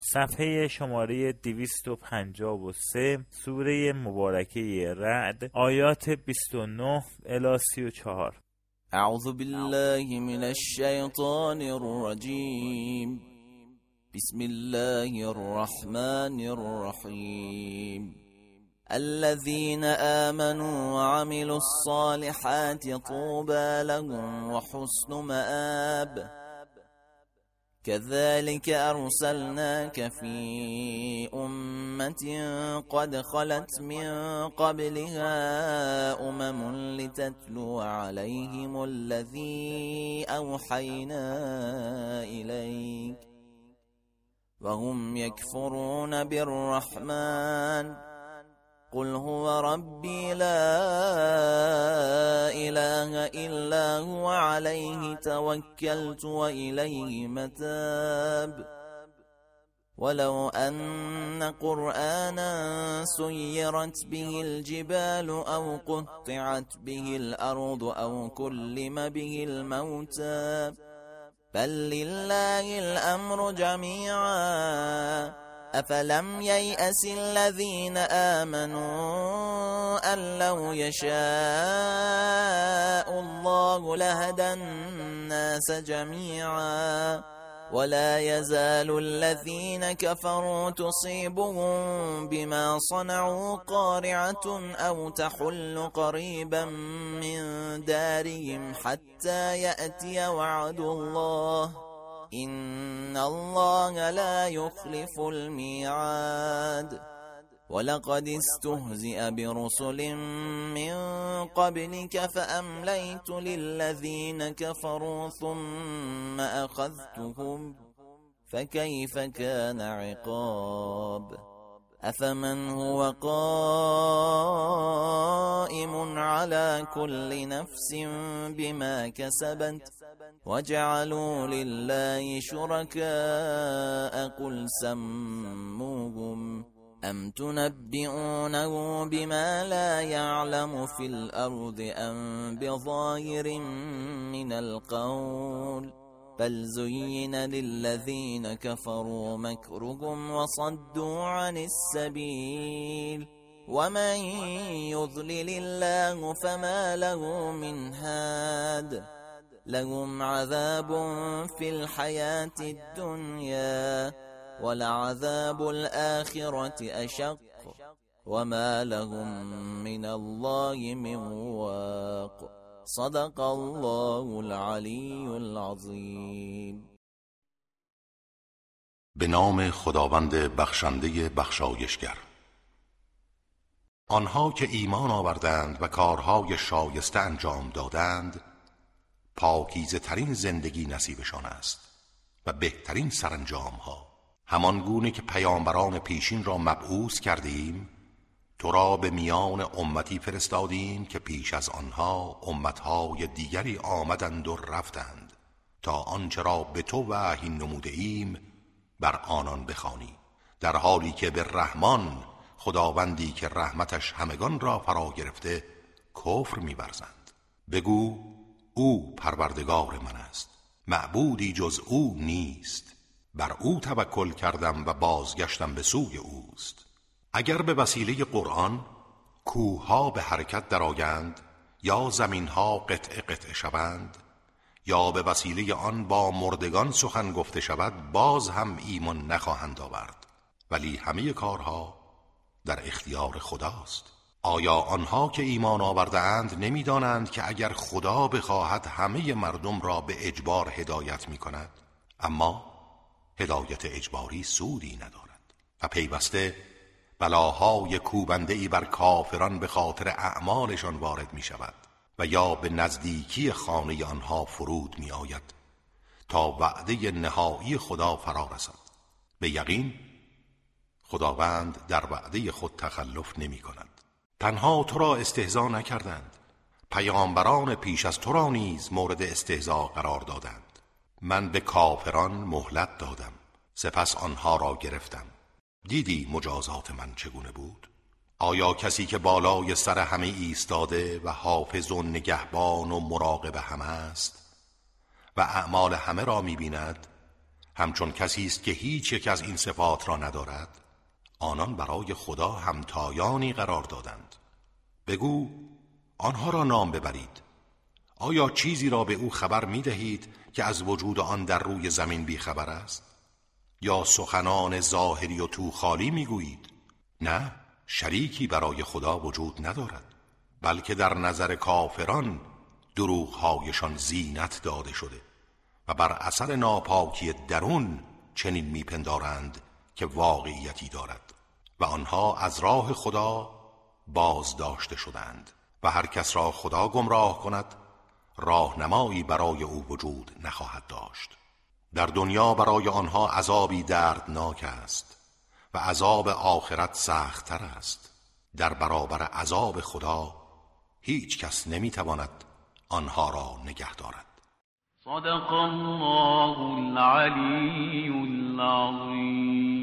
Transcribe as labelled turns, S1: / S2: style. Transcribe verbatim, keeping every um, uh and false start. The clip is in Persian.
S1: صفحه شماره دویست و پنجاه و سه، سوره مبارکه رعد، آیات بیست و نه الی سی و چهار.
S2: اعوذ بالله من الشیطان الرجیم. بسم الله الرحمن الرحیم. الذين آمنوا وعملوا الصالحات طوبى لهم وحسن مآب. كذلك أرسلناك في أمة قد خلت من قبلها أمم لتتلو عليهم الذي أوحينا إليك وهم يكفرون بالرحمن. قل هو ربي لا إله إلا هو عليه توكلت وإليه متاب. ولو أن قرآنا سيرت به الجبال أو قطعت به الأرض أو كلم به الموتى بل لله الأمر جميعا. أفلم ييأس الذين آمنوا أن لو يشاء الله لهدى الناس جميعا. ولا يزال الذين كفروا تصيبهم بما صنعوا قارعة أو تحل قريبا من دارهم حتى يأتي وعد الله إن الله لا يخلف الميعاد. ولقد استهزئ برسل من قبلك فأمليت للذين كفروا ثم أخذتهم فكيف كان عقاب. أفمن هو قائم على كل نفس بما كسبت وجعلوا لله شركاء قل سموهم أم تنبئونه بما لا يعلم في الأرض أم بظاهر من القول بل زين للذين كفروا مكرهم وصدوا عن السبيل ومن يضلل الله فما له من هاد. لهم عذاب في الحياة الدنيا ولعذاب الآخرة أشق وما لهم من الله من واق. صدق الله العلی العظیم.
S3: به نام خداوند بخشنده بخشایشگر. آنها که ایمان آوردند و کارهای شایسته انجام دادند پاکیزه ترین زندگی نصیبشان است و بهترین سرانجام ها. همان گونه که پیامبران پیشین را مبعوث کردیم تو را به میان امتی فرستادیم که پیش از آنها امتهای دیگری آمدند و رفتند تا آنچه را به تو وحی نموده ایم بر آنان بخوانی، در حالی که به رحمان خداوندی که رحمتش همگان را فرا گرفته کفر می‌ورزند. بگو او پروردگار من است، معبودی جز او نیست، بر او توکل کردم و بازگشتم به سوی اوست. اگر به وسیله قرآن کوه‌ها به حرکت درآیند یا زمین‌ها قطع قطع شوند یا به وسیله آن با مردگان سخن گفته شود باز هم ایمان نخواهند آورد، ولی همه کارها در اختیار خداست. آیا آنها که ایمان آورده اند نمی دانند که اگر خدا بخواهد همه مردم را به اجبار هدایت می کند؟ اما هدایت اجباری سودی ندارد و پیوسته بلاهای کوبنده‌ای بر کافران به خاطر اعمالشان وارد می شود و یا به نزدیکی خانه آنها فرود می آید تا وعده نهایی خدا فرا رسد. به یقین خداوند در وعده خود تخلف نمی کند. تنها تو را استهزا نکردند، پیامبران پیش از تو را نیز مورد استهزا قرار دادند. من به کافران مهلت دادم، سپس آنها را گرفتم. دیدی مجازات من چگونه بود؟ آیا کسی که بالای سر همه ایستاده و حافظ و نگهبان و مراقب همه است و اعمال همه را می‌بیند همچون کسی است که هیچ یک از این صفات را ندارد، آنان برای خدا همتایانی قرار دادند. بگو آنها را نام ببرید. آیا چیزی را به او خبر می دهید که از وجود آن در روی زمین بی خبر است؟ یا سخنان ظاهری و تو خالی می گویید؟ نه، شریکی برای خدا وجود ندارد، بلکه در نظر کافران دروغ‌هایشان زینت داده شده و بر اثر ناپاکی درون چنین میپندارند که واقعیتی دارد و آنها از راه خدا بازداشته شدند و هر کس را خدا گمراه کند راهنمایی برای او وجود نخواهد داشت. در دنیا برای آنها عذابی دردناک است و عذاب آخرت سخت‌تر است. در برابر عذاب خدا هیچ کس نمیتواند آنها را نگه دارد.
S4: صدق الله العلی العظیم.